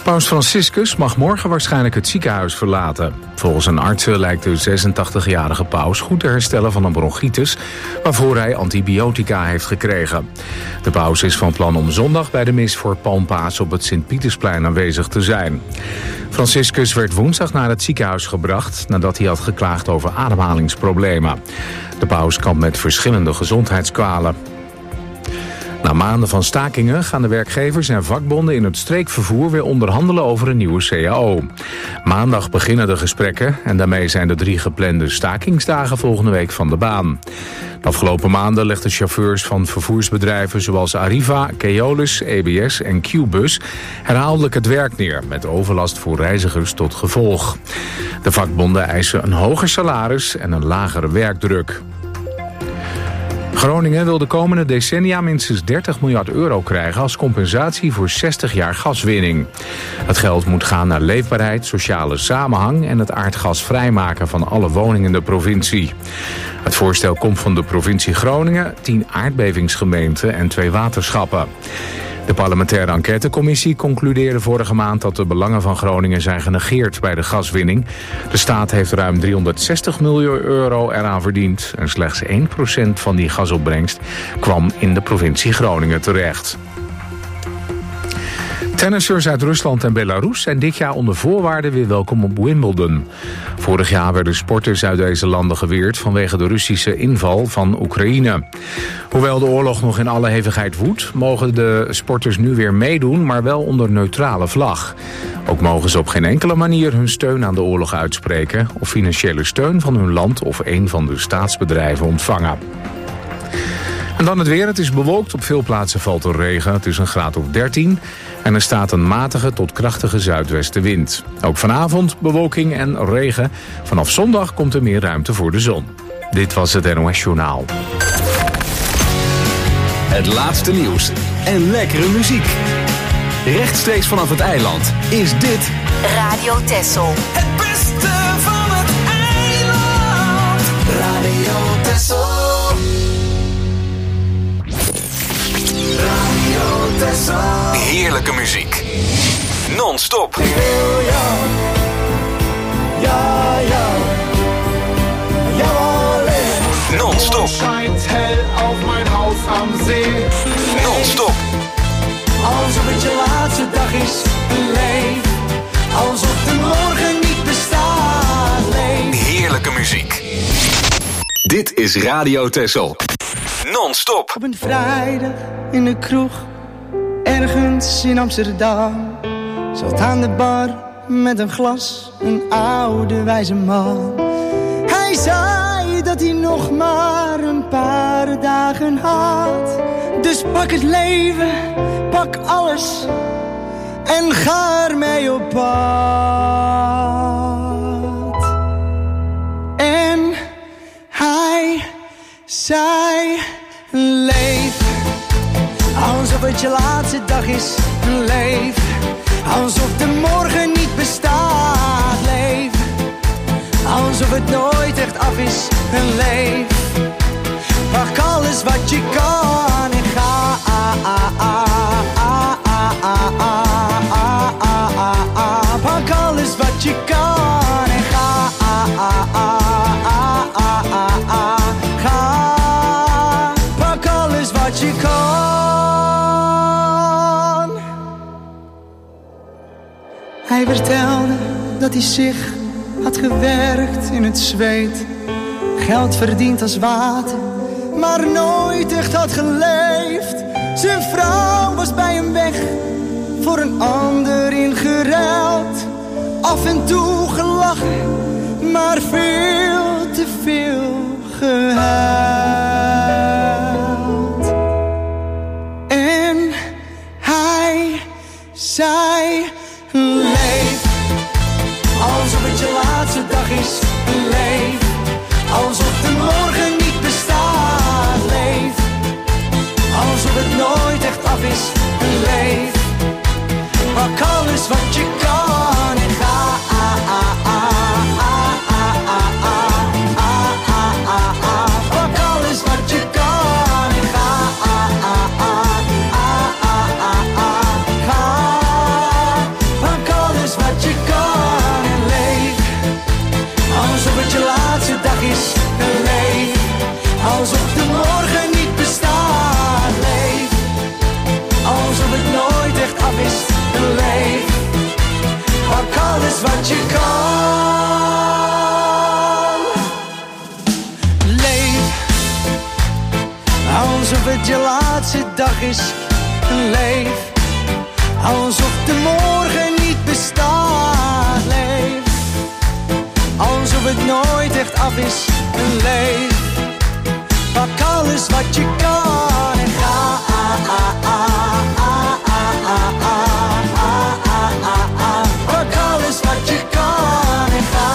Paus Franciscus mag morgen waarschijnlijk het ziekenhuis verlaten. Volgens een artsen lijkt de 86-jarige paus goed te herstellen van een bronchitis, waarvoor hij antibiotica heeft gekregen. De paus is van plan om zondag bij de mis voor Palmpaas op het Sint-Pietersplein aanwezig te zijn. Franciscus werd woensdag naar het ziekenhuis gebracht nadat hij had geklaagd over ademhalingsproblemen. De paus kampt met verschillende gezondheidskwalen. Na maanden van stakingen gaan de werkgevers en vakbonden in het streekvervoer weer onderhandelen over een nieuwe CAO. Maandag beginnen de gesprekken en daarmee zijn de 3 geplande stakingsdagen volgende week van de baan. De afgelopen maanden legden chauffeurs van vervoersbedrijven zoals Arriva, Keolis, EBS en Qbus herhaaldelijk het werk neer, met overlast voor reizigers tot gevolg. De vakbonden eisen een hoger salaris en een lagere werkdruk. Groningen wil de komende decennia minstens 30 miljard euro krijgen als compensatie voor 60 jaar gaswinning. Het geld moet gaan naar leefbaarheid, sociale samenhang en het aardgas vrijmaken van alle woningen in de provincie. Het voorstel komt van de provincie Groningen, 10 aardbevingsgemeenten en 2 waterschappen. De parlementaire enquêtecommissie concludeerde vorige maand dat de belangen van Groningen zijn genegeerd bij de gaswinning. De staat heeft ruim 360 miljoen euro eraan verdiend en slechts 1% van die gasopbrengst kwam in de provincie Groningen terecht. Tennissers uit Rusland en Belarus zijn dit jaar onder voorwaarden weer welkom op Wimbledon. Vorig jaar werden sporters uit deze landen geweerd vanwege de Russische inval van Oekraïne. Hoewel de oorlog nog in alle hevigheid woedt, mogen de sporters nu weer meedoen, maar wel onder neutrale vlag. Ook mogen ze op geen enkele manier hun steun aan de oorlog uitspreken of financiële steun van hun land of een van de staatsbedrijven ontvangen. En dan het weer. Het is bewolkt. Op veel plaatsen valt er regen. Het is een graad of 13. En er staat een matige tot krachtige zuidwestenwind. Ook vanavond bewolking en regen. Vanaf zondag komt er meer ruimte voor de zon. Dit was het NOS Journaal. Het laatste nieuws en lekkere muziek. Rechtstreeks vanaf het eiland is dit Radio Texel. Het beste van het eiland. Radio Texel. Radio Texel. heerlijke muziek. Non-stop. Ja, ja, ja. Jawohl. Non-stop. Scheint hell auf mein Haus am See. Non-stop. Alsof het je laatste dag is, leef. Alsof de morgen niet bestaat, leef. Heerlijke muziek. Dit is Radio Texel. Non-stop. Op een vrijdag in de kroeg, ergens in Amsterdam, zat aan de bar met een glas een oude wijze man. Hij zei dat hij nog maar een paar dagen had. Dus pak het leven, pak alles en ga ermee op pad. En hij zei: leef, alsof het je laatste dag is. Leef, alsof de morgen niet bestaat. Leef, alsof het nooit echt af is. Leef, pak alles wat je kan en ga. Pak alles wat je kan en ga. Ga, pak alles wat je kan. Hij vertelde dat hij zich had gewerkt in het zweet, geld verdiend als water, maar nooit echt had geleefd. Zijn vrouw was bij hem weg, voor een ander ingeruild. Af en toe gelachen, maar veel te veel gehuild. En hij zei: leef, alsof het je laatste dag is. Leef, alsof de morgen niet bestaat. Leef, alsof het nooit echt af is. Leef, pak alles wat je kan en ga. Pak alles wat je kan en ga. Ga, pak leef. Pak alles wat je kan. Leef alsof het je laatste dag is. Leef alsof de morgen niet bestaat. Leef alsof het nooit echt af is. Leef, pak alles wat je kan en ga. Pak alles wat je kan en ga.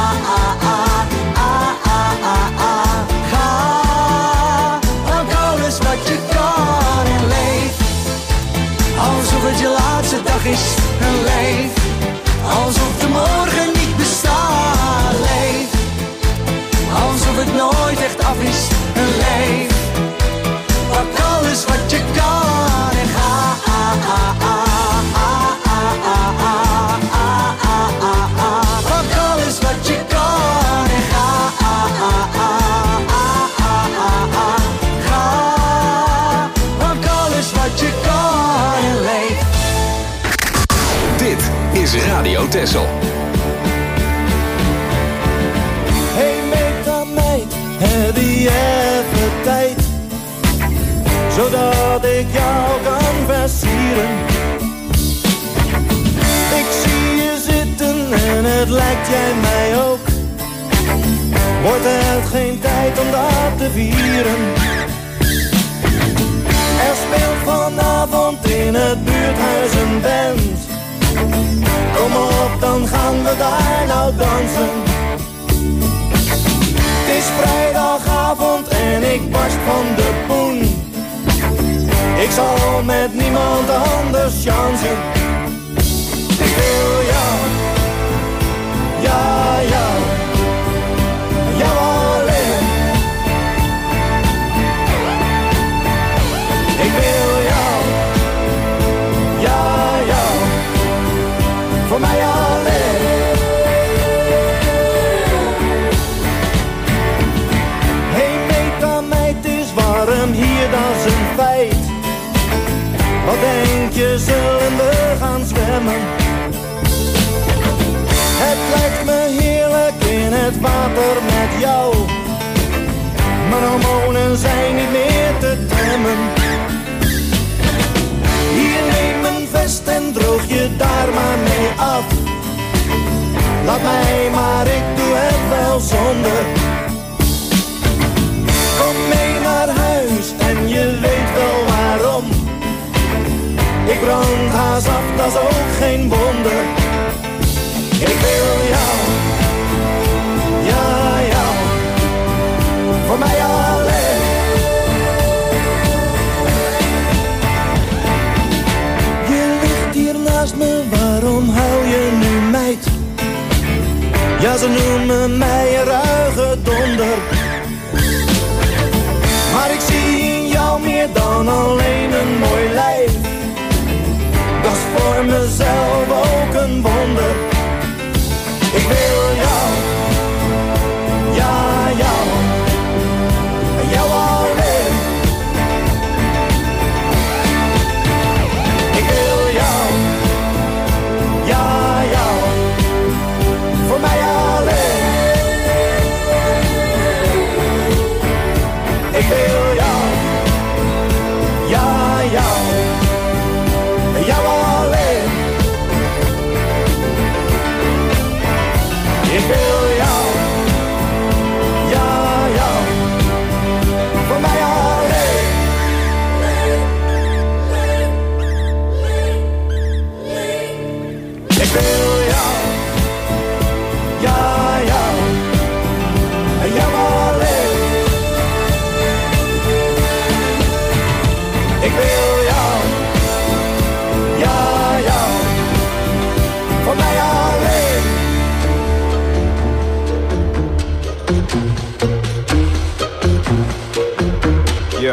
Ga, pak alles wat je kan en leef. Alsof het je laatste dag is en leef. Alsof de morgen niet bestaat. Leef alsof het nooit echt af is en leef. Pak alles wat je kan en ga. Pak alles wat je kan en ga. Ga, pak alles wat je kan en leef. Dit is Radio Texel. Hey metameid, heb je even tijd? Zodat ik jou kan versieren. Ik zie je zitten en het lijkt jij mij ook. Wordt het geen tijd om dat te vieren? Er speelt vanavond in het buurthuis een band. Kom op, dan gaan we daar nou dansen. Het is vrijdagavond en ik barst van de poen. Ik zal met niemand anders chansen. Ik wil jou, ja, jou, jou alleen. Ik wil jou, ja, jou, voor mij alleen. Hey metameid, het is warm hier, dat is een feit. Wat denk je, zullen we gaan zwemmen? Het lijkt me heerlijk in het water met jou. Mijn hormonen zijn niet meer te temmen. Hier, neem een vest en droog je daar maar mee af. Laat mij maar, ik doe het wel zonder. Kom mee naar huis en je weet wel waarom. Ik brand haast af, dat is ook geen wonder. Ik wil jou, ja, jou, voor mij alleen. Je ligt hier naast me, waarom huil je nu meid? Ja, ze noemen mij een ruige donder. Maar ik zie in jou meer dan alleen een mooi lijf. Dat is voor mezelf ook een wonder. Ik wil jou, ja, jou, jou alleen. Ik wil jou, ja, jou, voor mij alleen. Ik wil jou, ja, jou, jou alleen. Ik wil jou, ja, jou, voor mij alleen. Ik wil jou, ja, jou, jou alleen. Ik wil jou, ja, jou, voor mij alleen. Yeah.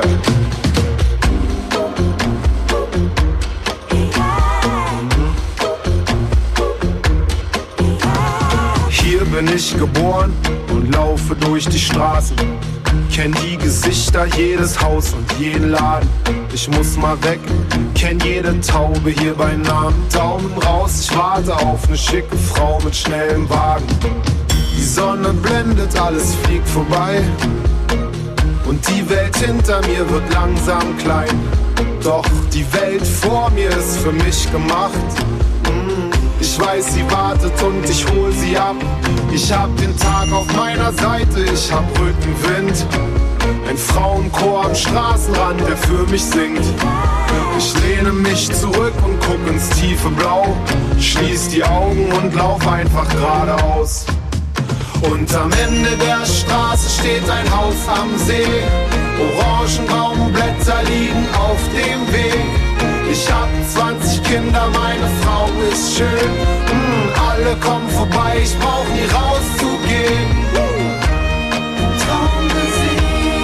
Hier bin ich geboren und laufe durch die Straßen. kenn die Gesichter, jedes Haus und jeden Laden. Ich muss mal weg, kenn jede Taube hier bei Namen. Daumen raus, ich warte auf ne schicke Frau mit schnellem Wagen. Die Sonne blendet, alles fliegt vorbei. Und die Welt hinter mir wird langsam klein. Doch die Welt vor mir ist für mich gemacht. Ich weiß, sie wartet und ich hol sie ab. Ich hab den Tag auf meiner Seite, ich hab Rückenwind. Ein Frauenchor am Straßenrand, der für mich singt. Ich lehne mich zurück und guck ins tiefe Blau. Schließ die Augen und lauf einfach geradeaus. Und am Ende der Straße steht ein Haus am See. Orangenbaumblätter liegen auf dem Weg. Ich hab 20 Kinder, meine Frau ist schön. Alle kommen vorbei, ich brauch nie rauszugehen. Traummusik,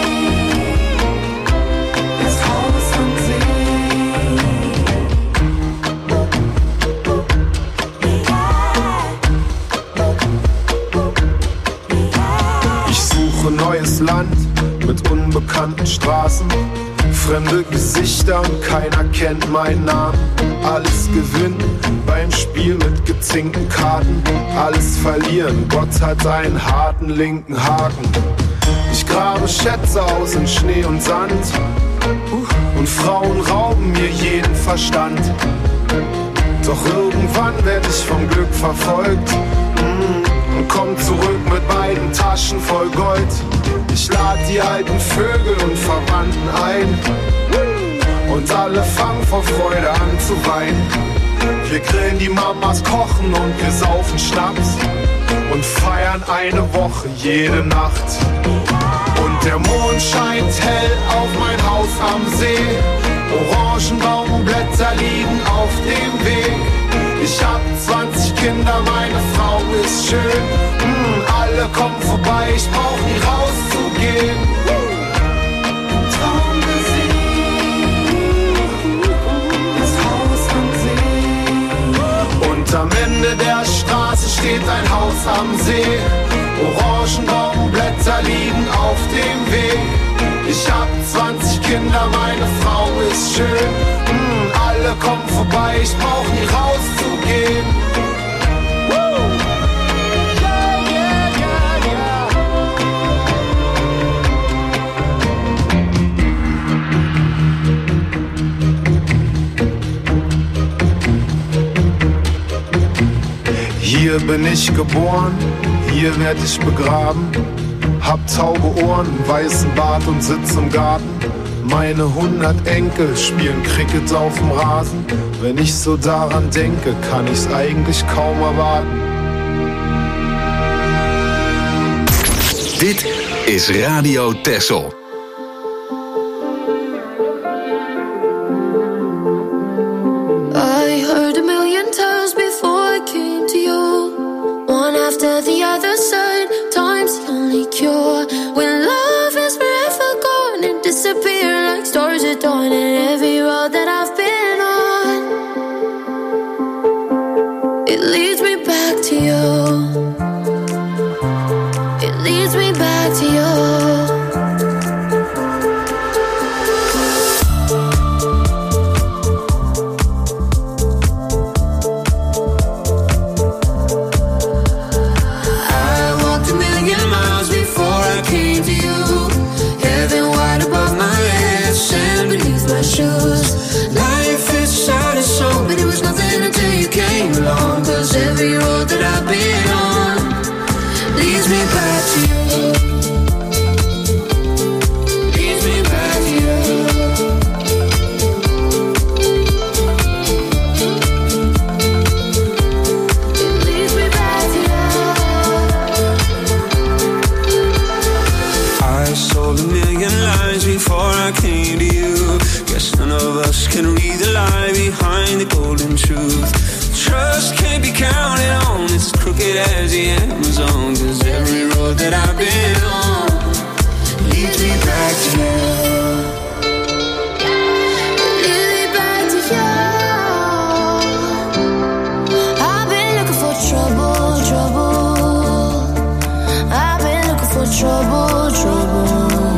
das Haus am See. Ich suche neues Land mit unbekannten Straßen. Fremde Gesichter und keiner kennt meinen Namen. Alles gewinnen beim Spiel mit gezinkten Karten. Alles verlieren, Gott hat einen harten linken Haken. Ich grabe Schätze aus in Schnee und Sand. Und Frauen rauben mir jeden Verstand. Doch irgendwann werd ich vom Glück verfolgt. Und komm zurück mit beiden Taschen voll Gold. Ich lad die alten Vögel und Verwandten ein. Und alle fangen vor Freude an zu weinen. Wir grillen, die Mamas kochen und wir saufen Schnaps. Und feiern eine Woche jede Nacht. Und der Mond scheint hell auf mein Haus am See. Orangenbaumblätter liegen auf dem Weg. Ich hab 20 Kinder, meine Frau ist schön. Alle kommen vorbei, ich brauch nie rauszugehen. Traummusik, das Haus am See. Und am Ende der Straße steht ein Haus am See. Orangenbaumblätter liegen auf dem Weg. Ich hab 20 Kinder, meine Frau ist schön. Alle kommen vorbei, ich brauch nie rauszugehen. Hier bin ich geboren, hier werd ich begraben. Hab taube Ohren, weißen Bart und sitz im Garten. Meine 100 Enkel spielen Cricket auf dem Rasen. Wenn ich so daran denke, kann ich's eigentlich kaum erwarten. Dit is Radio Texel. I heard a million times before I came to you. One after the other said, time's the only cure. When love is forever gone and disappear like stars at dawn. And every road that I've been on, it leads me back to you. It leads me back to you. Life is sad and so, but it was nothing until you came along. Cause every road that I've been on leads me back to you. Leads me back to you. It leads me back to you. I sold a million lies before I came to you. Guess none of us can read the lie behind the golden truth. Trust can't be counted on, it's as crooked as the Amazon. Cause every road that I've been on leads me back to you. Leads me back to you. I've been looking for trouble, trouble. I've been looking for trouble, trouble.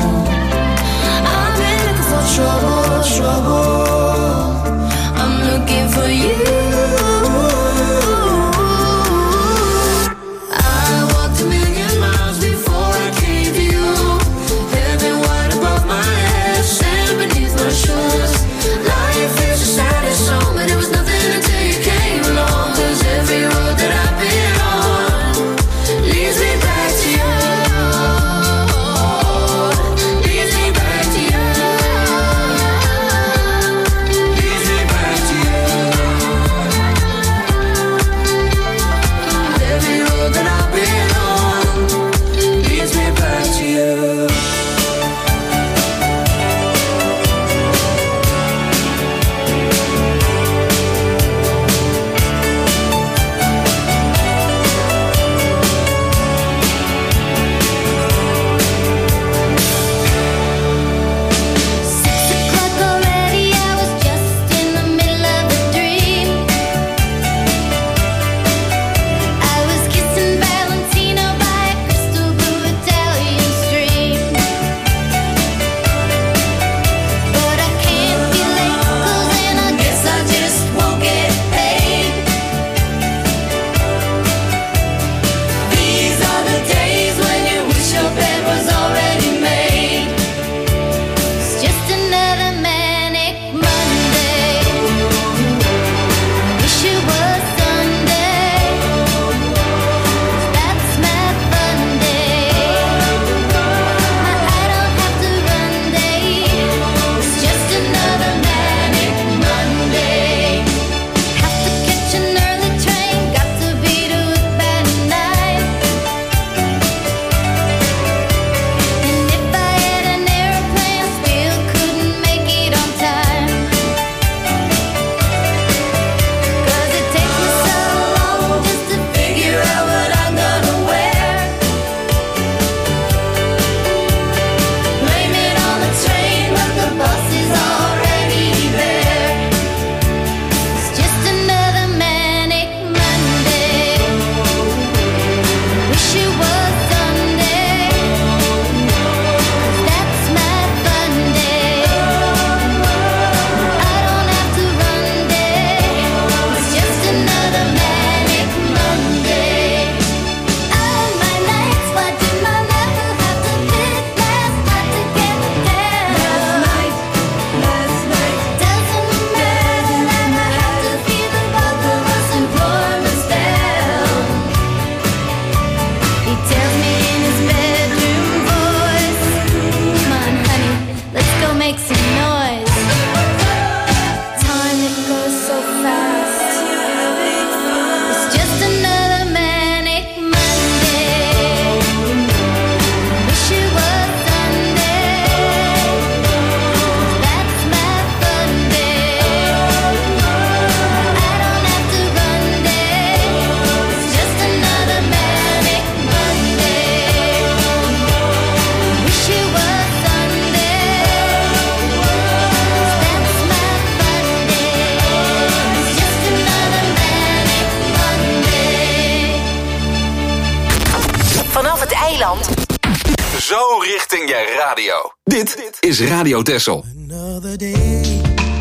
eiland. Zo richting je radio. Dit is Radio Texel. Another day,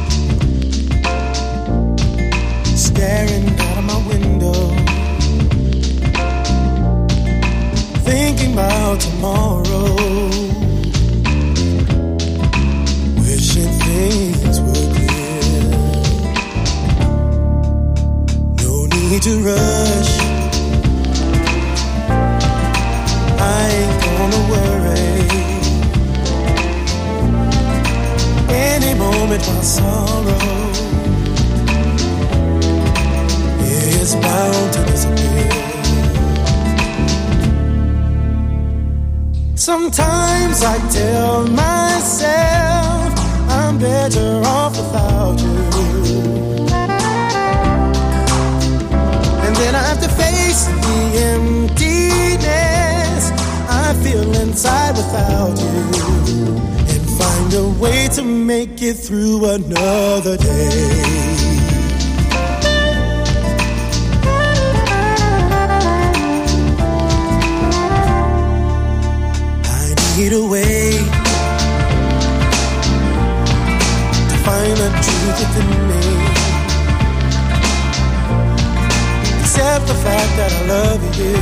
staring out of my window, thinking about tomorrow, wishing things were clear. No need to rush, I ain't gonna worry. Any moment my sorrow is bound to disappear. Sometimes I tell myself I'm better off without you, and then I have to face the emptiness I feel inside without you, and find a way to make it through another day. I need a way to find the truth within me, accept the fact that I love you.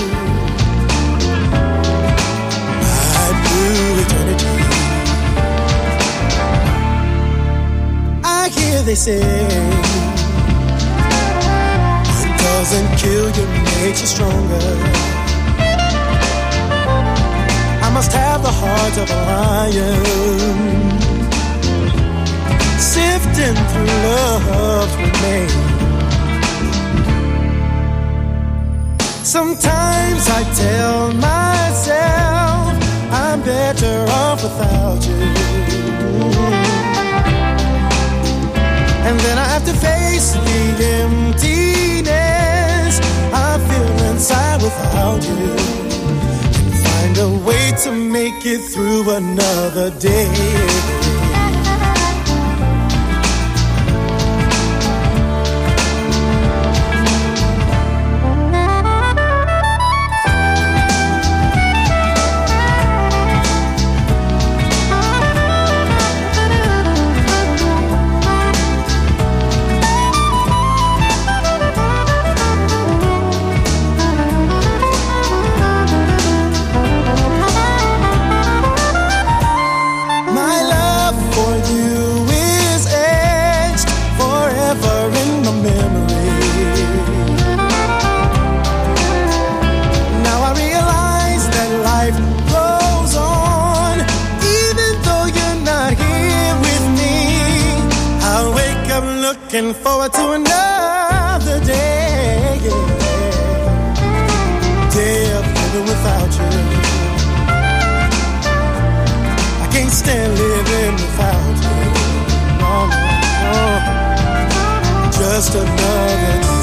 Eternity. I hear they say what doesn't kill you makes you stronger. I must have the heart of a lion, sifting through love's remains. Sometimes I tell myself I'm better off without you, and then I have to face the emptiness I feel inside without you, and find a way to make it through another day. Looking forward to another day, day of living without you. I can't stand living without you. No, no, no. Just another day.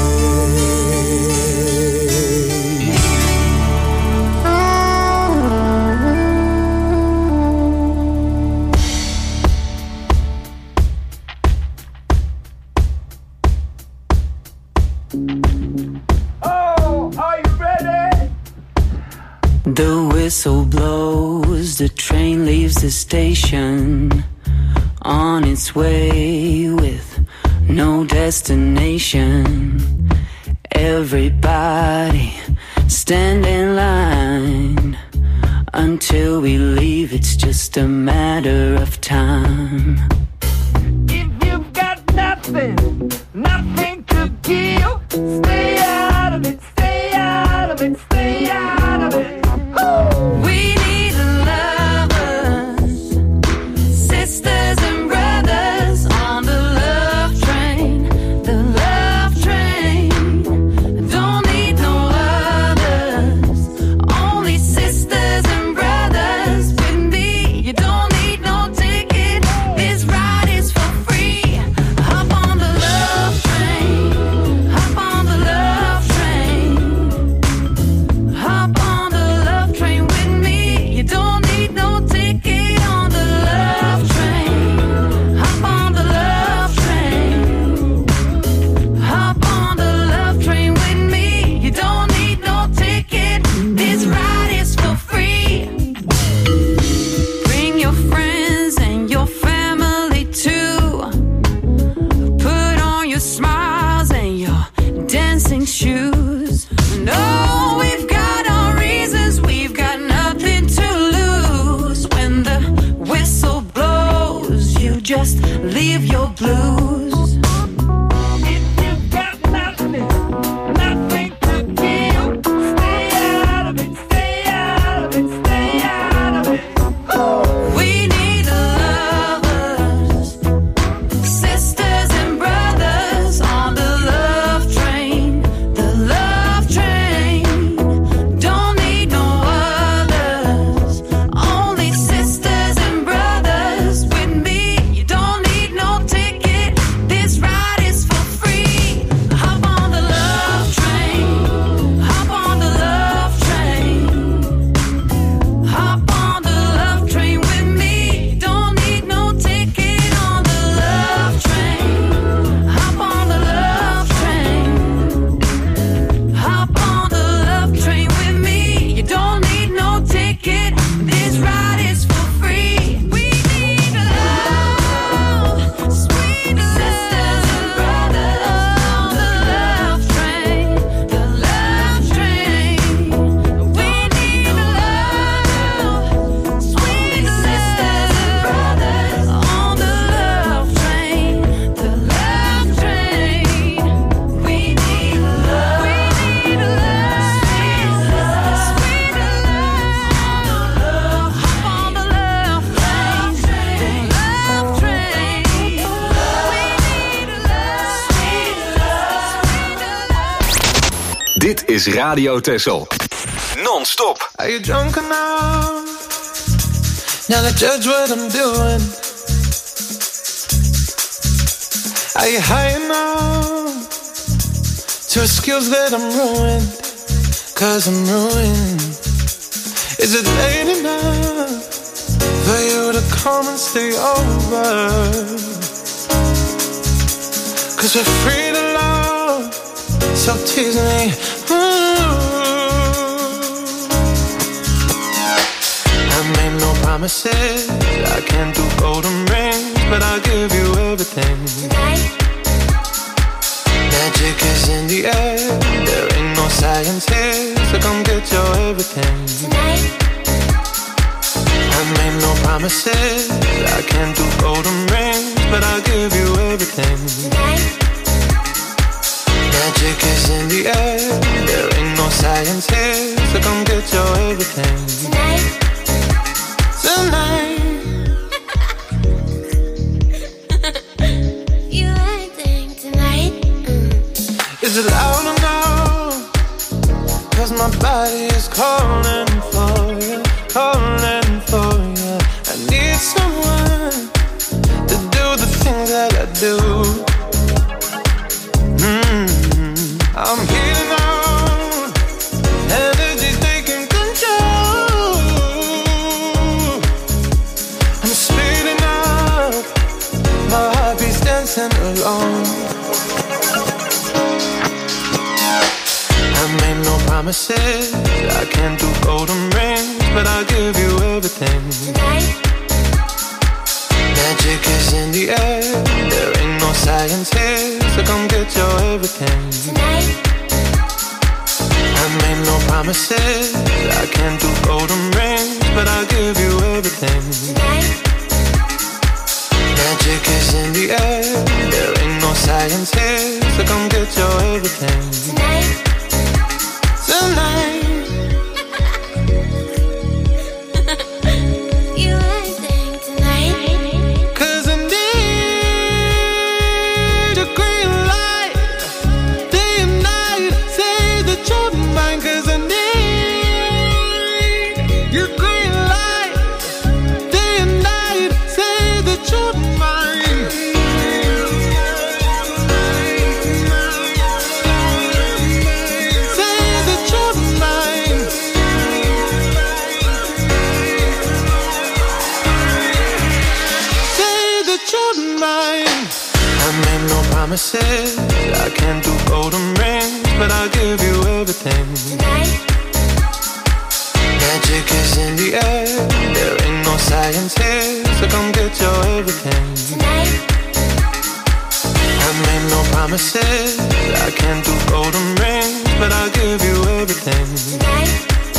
The whistle blows, the train leaves the station, on its way with no destination. Everybody stand in line, until we leave it's just a matter of time. If you've got nothing, nothing to give, stay out of it, stay out of it, stay out of it. We need lovers, sisters and brothers on the love train, the love train. Don't need no others, only sisters and brothers with me. You don't need no ticket, this choose. No, we've got our reasons, we've got nothing to lose. When the whistle blows, you just leave your blues. Dit is Radio Texel. Non-stop. Are you drunk enough now to judge what I'm doing? Are you high enough to excuse that I'm ruined? 'Cause I'm ruined. Is it late enough for you to come and stay over? 'Cause we're free to love, so tease me. I made no promises, I can't do golden rings, but I'll give you everything. Tonight. Magic is in the air, there ain't no science here, so come get your everything. Tonight. I made no promises, I can't do golden rings, but I'll give you everything. Tonight. Magic is in the air, there ain't no science here, so come get your everything. Tonight. Tonight. You acting tonight? Is it loud enough? 'Cause my body is calling for you, calling for you. I need someone to do the things that I do. I'm healing out, energy's taking control. I'm speeding up, my heartbeat's dancing alone. I made no promises, I can't do golden rings, but I'll give you everything. Tonight. Magic is in the air, there ain't no science here, so come get your everything. Tonight. I made no promises, I can't do golden rings, but I'll give you everything. Tonight. Magic is in the air, there ain't no science here, so come get your everything. Tonight. Tonight. You acting tonight? 'Cause I need a green light, day and night, say that you're mine. 'Cause I need your green light, day and night, say that you're mine. Say that you're mine. Say that you're mine. I made no promises, I can't do golden rings, but I'll give you everything. Tonight. Magic is in the air, there ain't no science here, so come get your everything. Tonight. I made no promises, I can't do golden rings, but I'll give you everything. Tonight,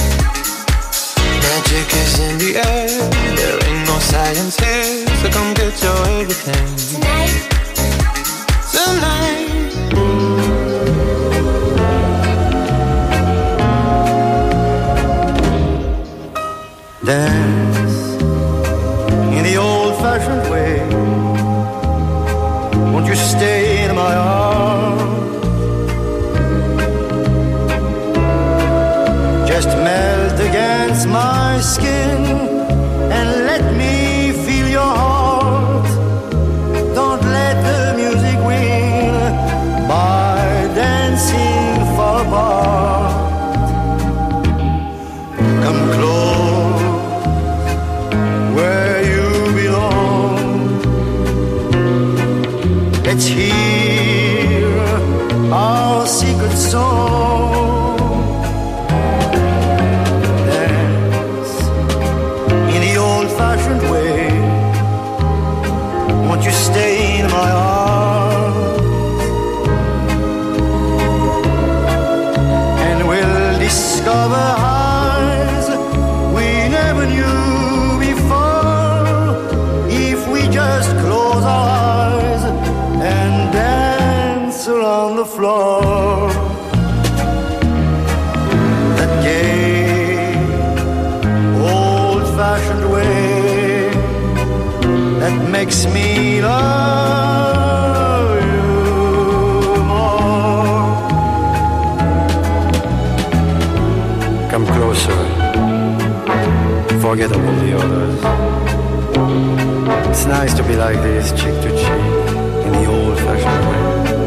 Magic is in the air, there ain't no science here, so come get your everything. tonight, Tonight. Dance in the old-fashioned way. Won't you stay in my arms? Just melt against my skin and let me feel your heart. Don't let the music win by dancing far apart. Come close where you belong. Let's hear our secret song. Dance in the old-fashioned way. Won't you stay in my arms? And we'll discover highs we never knew before, if we just close our eyes and dance around the floor. That gay, old-fashioned way that makes me love you more. Come closer, forget all the others. It's nice to be like this, cheek to cheek, in the old-fashioned way.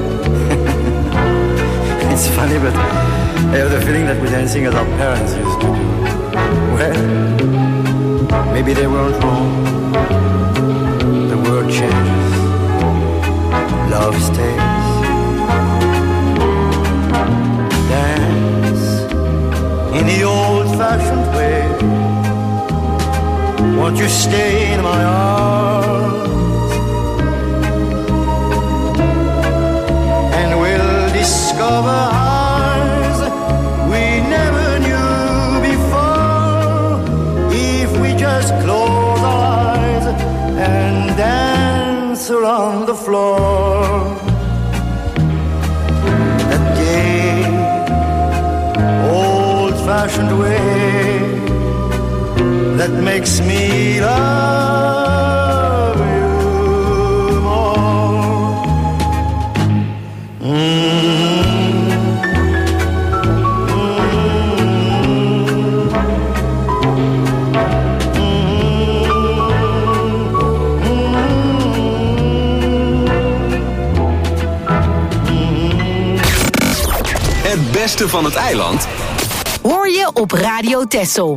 It's funny, but I have the feeling that we're dancing as our parents used to do. Well, maybe they weren't wrong. The world changes, love stays. Dance in the old-fashioned way. Won't you stay in my arms? And we'll discover highs we never knew before, if we just close our eyes and dance around the floor. That gay, old-fashioned way that makes me love you more. Het beste van het eiland hoor je op Radio Texel.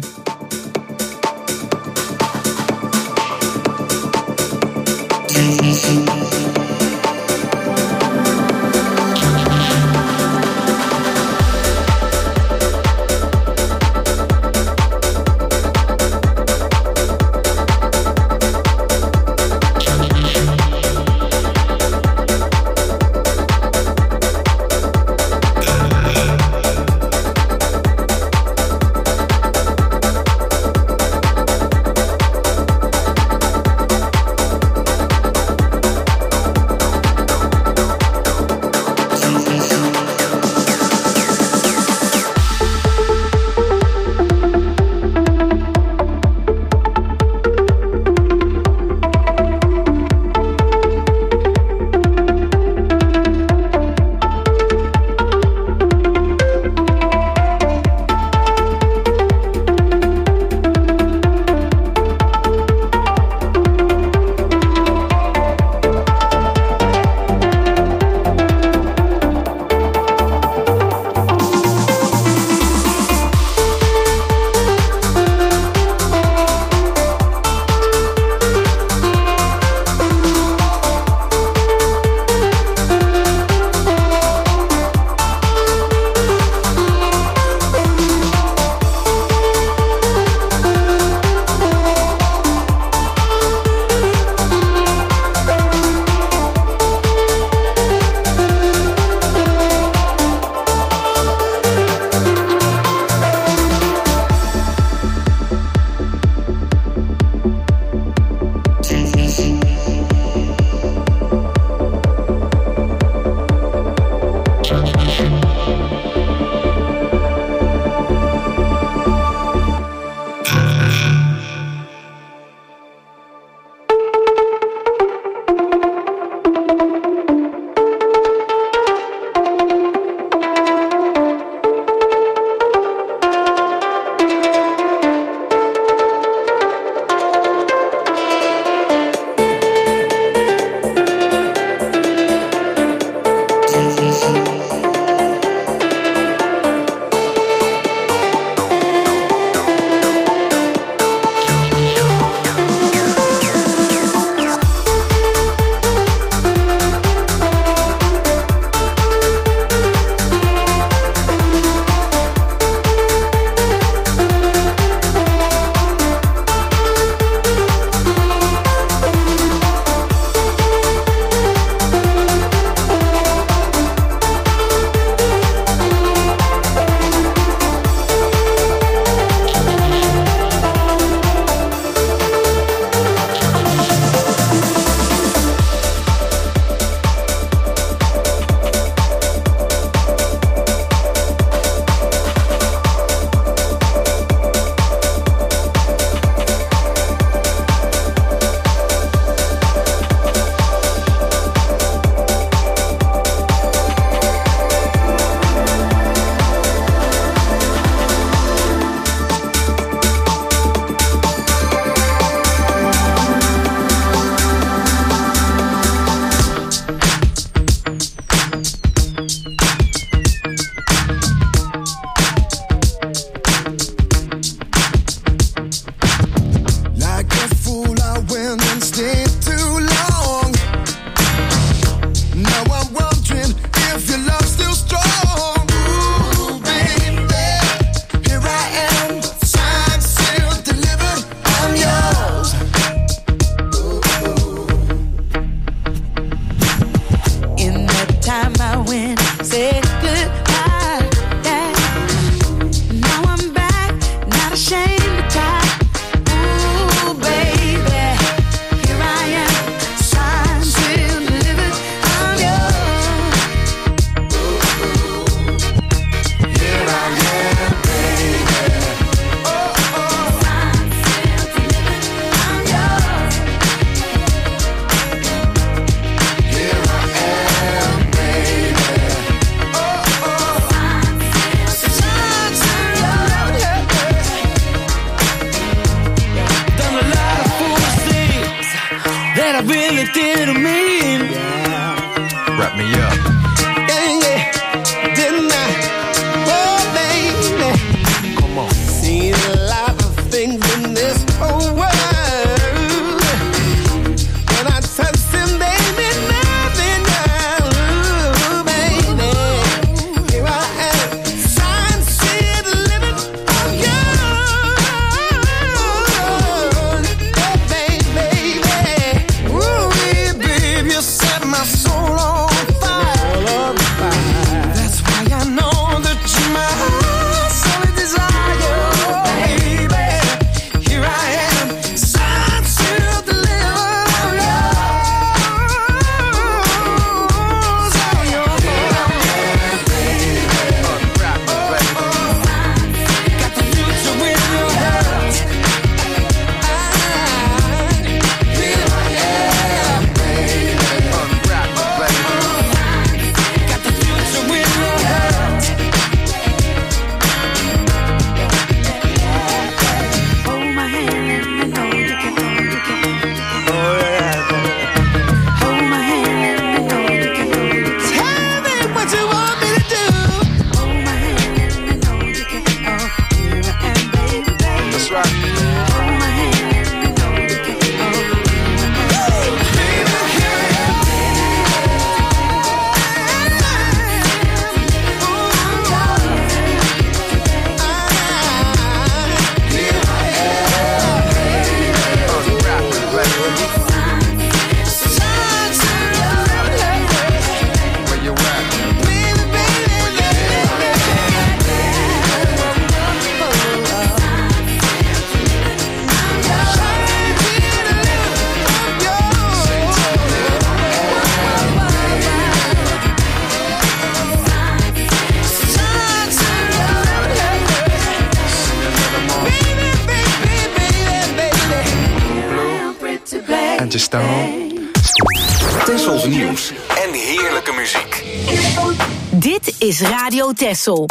beetje staan. Tessels nieuws en heerlijke muziek. Dit is Radio Tessel.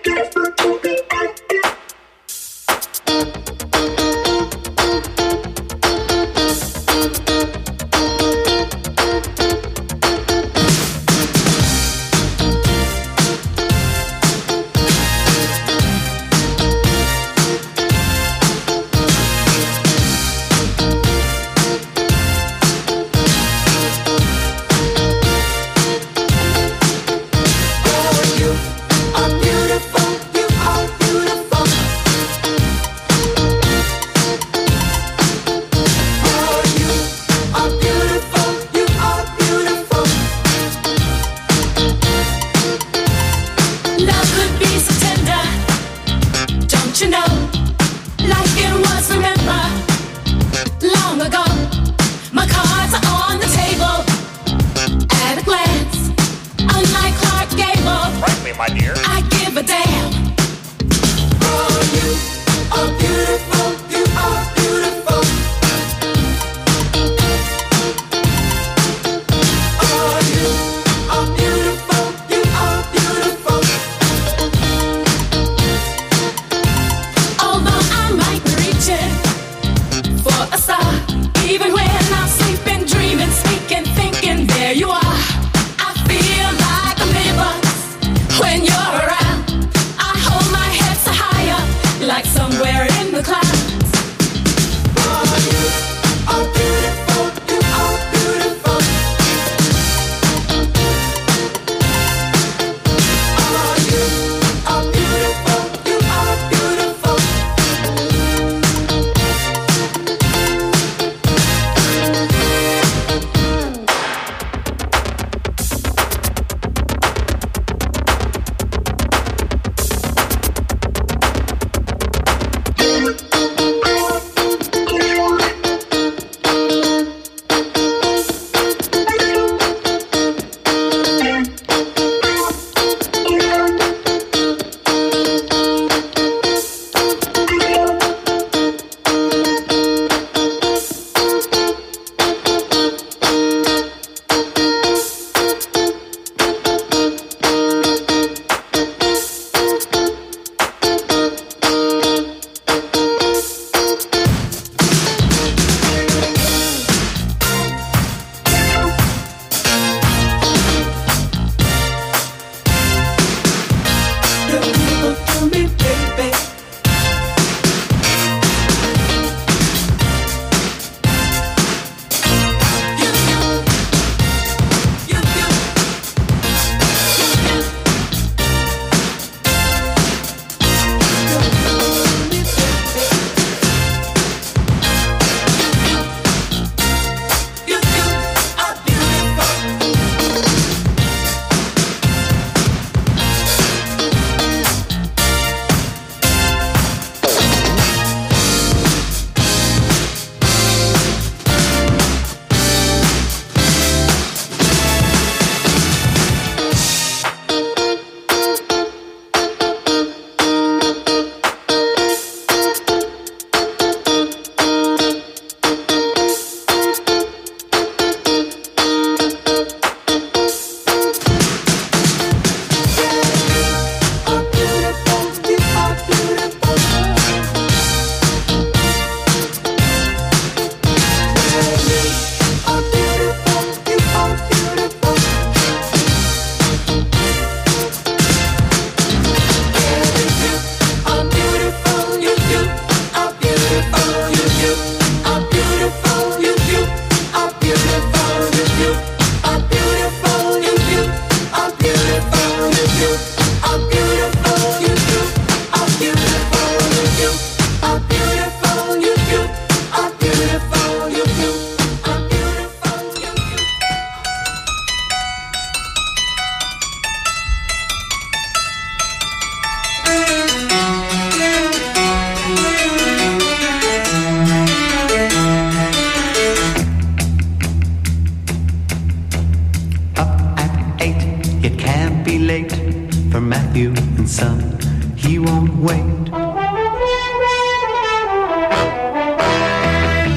Matthew and Son, he won't wait. Watch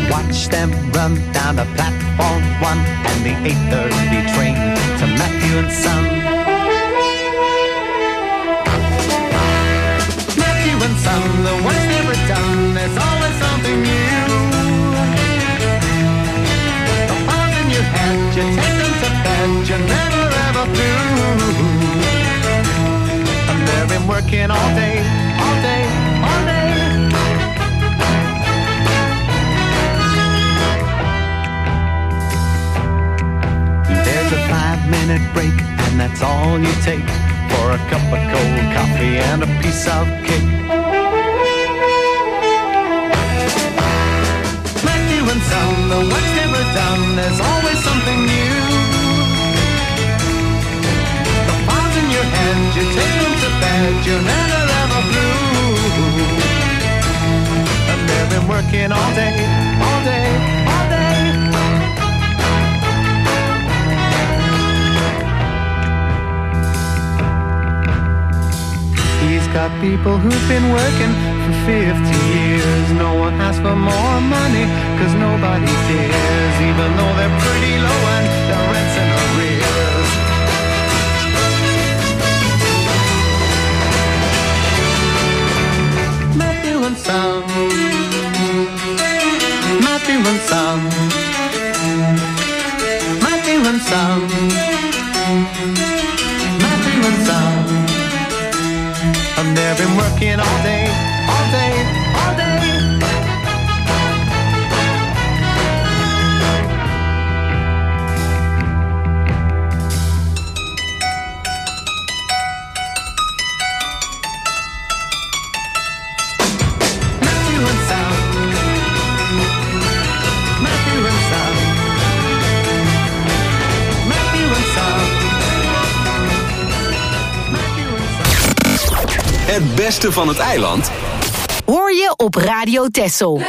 them run down to platform 1 and the 8:30 train to Matthew and Son. Matthew and Son, the work's never done, there's always something new. The files in your head, you take them to bed, you're never ever through. And they've been working all day, all day, all day. There's a 5-minute break, and that's all you take for a cup of cold coffee and a piece of cake. Matthew and Son, the work's never done, there's always something new. The files in your head, you take them to bed, you're never ever blue. And they've been working all day, all day, all day. He's got people who've been working for 50 years. No one asks for more money, cause nobody cares, even though they're pretty low and their rent's in arrears. Matthew and Son, Matthew and Son, Matthew and Son, Matthew and Son. And they've been working all day, all day, all day. Matthew and Son, Matthew and Son, Matthew and Son. Het beste van het eiland hoor je op Radio Texel.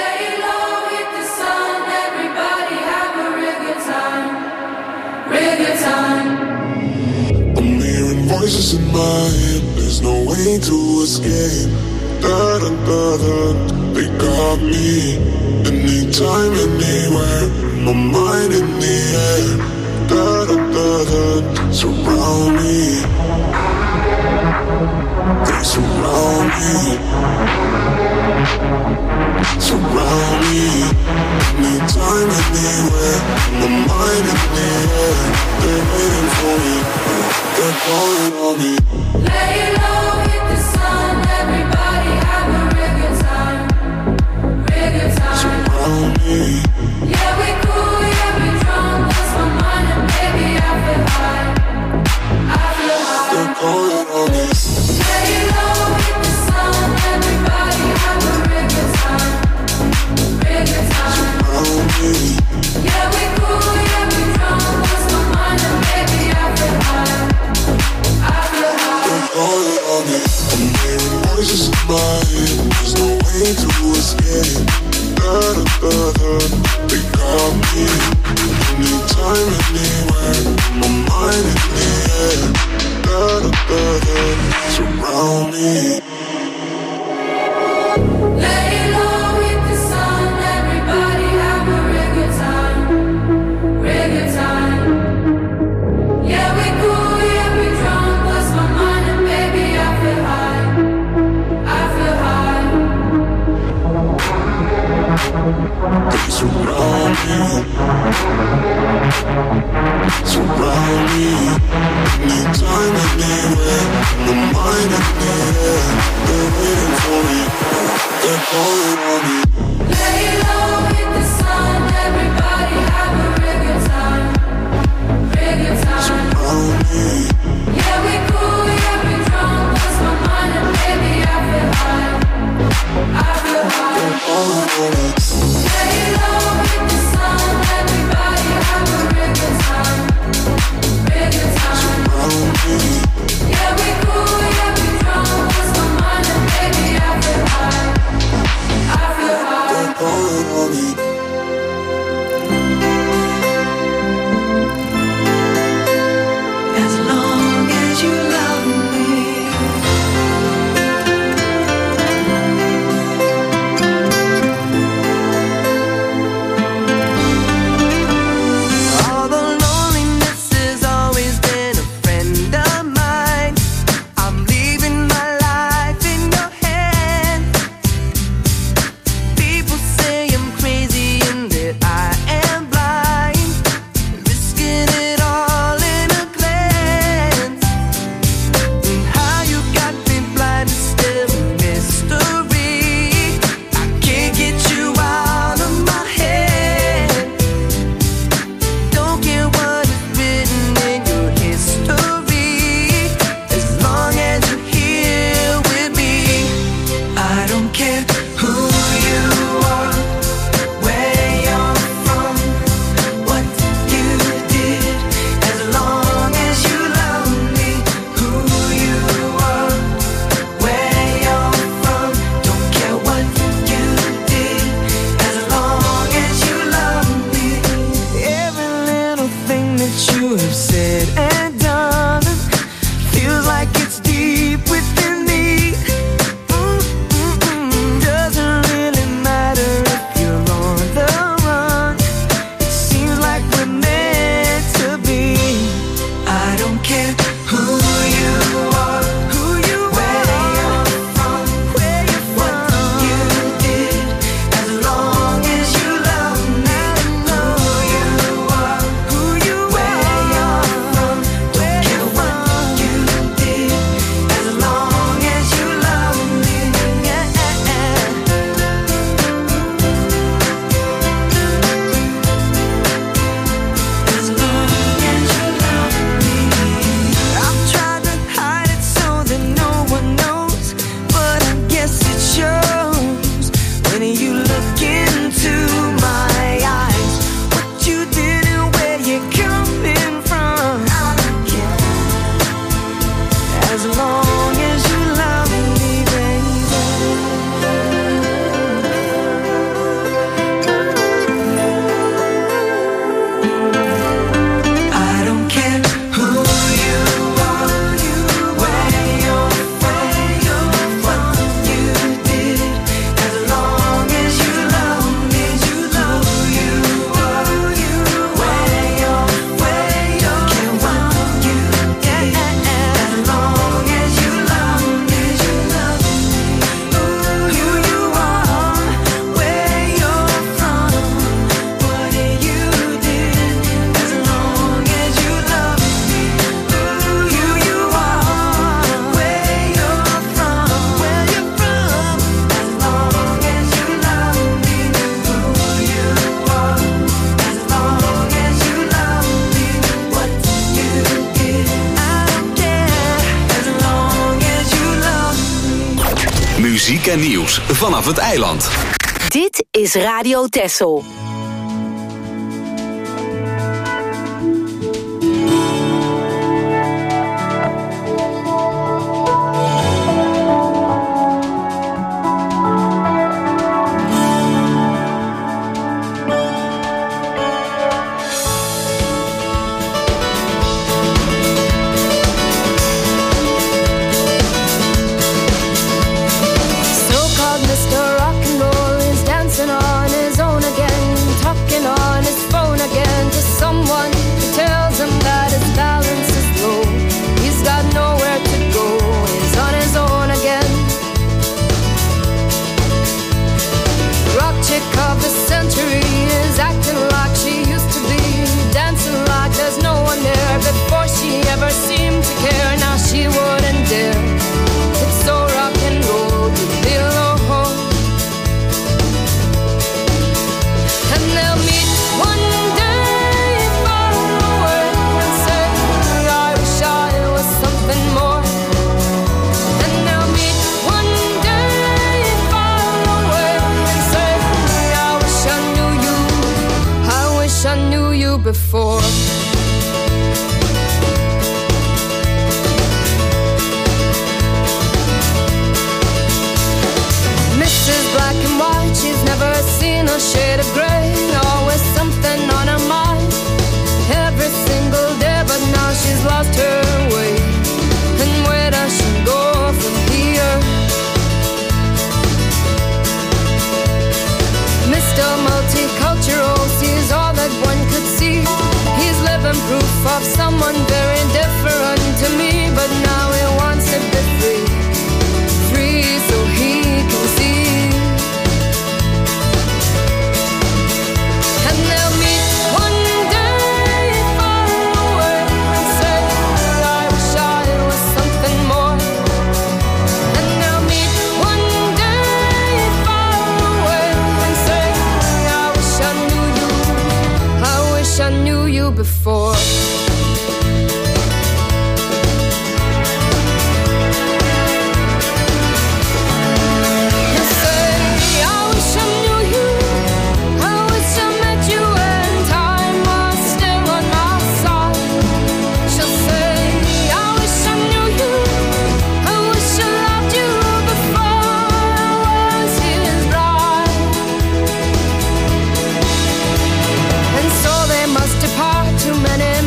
I'm hearing voices in my head, there's no way to escape. Da da da da, they got me. Anytime, anywhere, my mind in the air. Da da da da, surround me. They surround me. Surround me. Anytime, anywhere, my mind in the air. They're waiting for me, they're calling on me. Lay low, hit the sun, everybody have a real good time. Real good time. Surround me. Yeah, we cool, yeah, we drunk, lost my mind and baby I feel high. I feel high. They're calling on me. Lay low, hit the sun, everybody have a real good time. Real good time. Surround me. Yeah, we cool, yeah, we drunk, lost my mind and baby I feel high. I feel high. They're calling on me. I'm hearing voices in my head, there's no way to escape. Da da da da, they got me. Anytime, anywhere, my mind in the air. Da da da da, surround me. Lay low, hit the sun, everybody have a real good time. Real good time. Yeah, we cool, yeah, we drunk, lost my mind and baby I feel high. I feel high. They surround me. Surround me. Anytime, anywhere, my mind in the air. They're waiting for me, they're calling on me. Lay low, hit the sun, everybody have a real good time. Real good time. Surround me. Yeah, we cool, yeah, we drunk, lost my mind and baby I feel high. I feel high. They're calling on me. Lay low, hit the sun, everybody have a real good time. Real good time. Surround me. Yeah, we cool, yeah, we drunk, lost my Muziek en nieuws vanaf het eiland. Dit is Radio Texel. Before Mrs. Black and White, she's never seen a shade of grey. Always something on her mind every single day, but now she's lost her way. And where does she go from here? Mr. Multicultural sees all that one could see. He's living proof of someone very different to me, but now he wants to be free, free so he can see. And they'll meet one day far away and say, I wish I was something more. And they'll meet one day far away and say, I wish I knew you, I wish I knew you before. Too many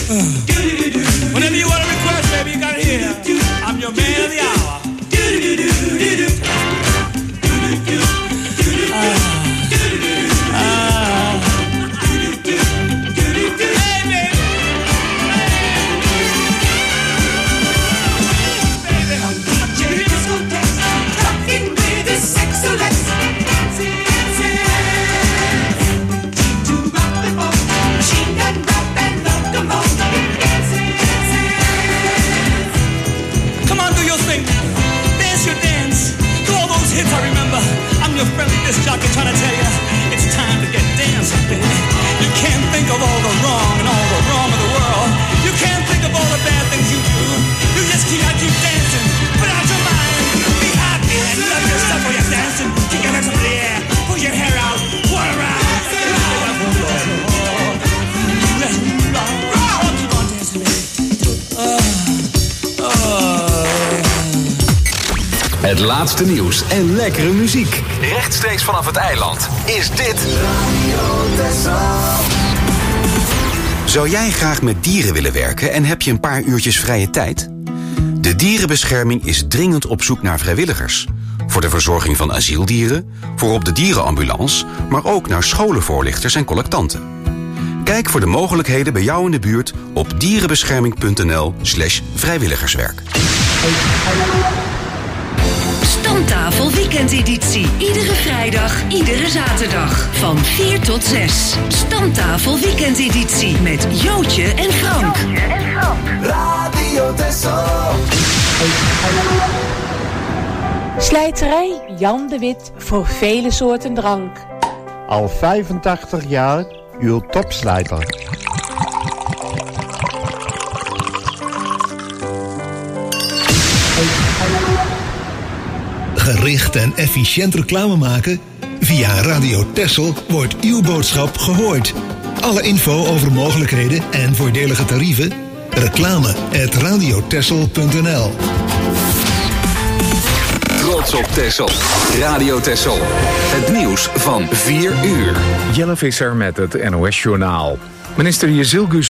Whenever you want a request, baby, you got it here. I'm your man of the hour. Your friendly disc jockey trying to tell you it's time to get dancing, baby. You can't think of all the wrong and all the wrong of the world. You can't think of all the bad things you do. You just keep dancing, put out your mind, be happy and love yourself while you're dancing. Kick your legs up in the air, pull your hair out, whirl around. Keep on dancing, baby. Het laatste nieuws en lekkere muziek. Rechtstreeks vanaf het eiland is dit Radio Texel. Zou jij graag met dieren willen werken en heb je een paar uurtjes vrije tijd? De dierenbescherming is dringend op zoek naar vrijwilligers. Voor de verzorging van asieldieren, voor op de dierenambulance, maar ook naar scholenvoorlichters en collectanten. Kijk voor de mogelijkheden bij jou in de buurt op dierenbescherming.nl/vrijwilligerswerk. Stamtafel weekendeditie. Iedere vrijdag, iedere zaterdag. Van 4 tot 6. Stamtafel weekendeditie. Met Jootje en Frank. Radio Texel. Slijterij Jan de Wit voor vele soorten drank. Al 85 jaar uw topslijter. Gericht en efficiënt reclame maken? Via Radio Texel wordt uw boodschap gehoord. Alle info over mogelijkheden en voordelige tarieven? reclame@radiotexel.nl. Trots op Texel. Radio Texel. Het nieuws van 4 uur. Jelle Visser met het NOS-journaal. Minister Jezilgus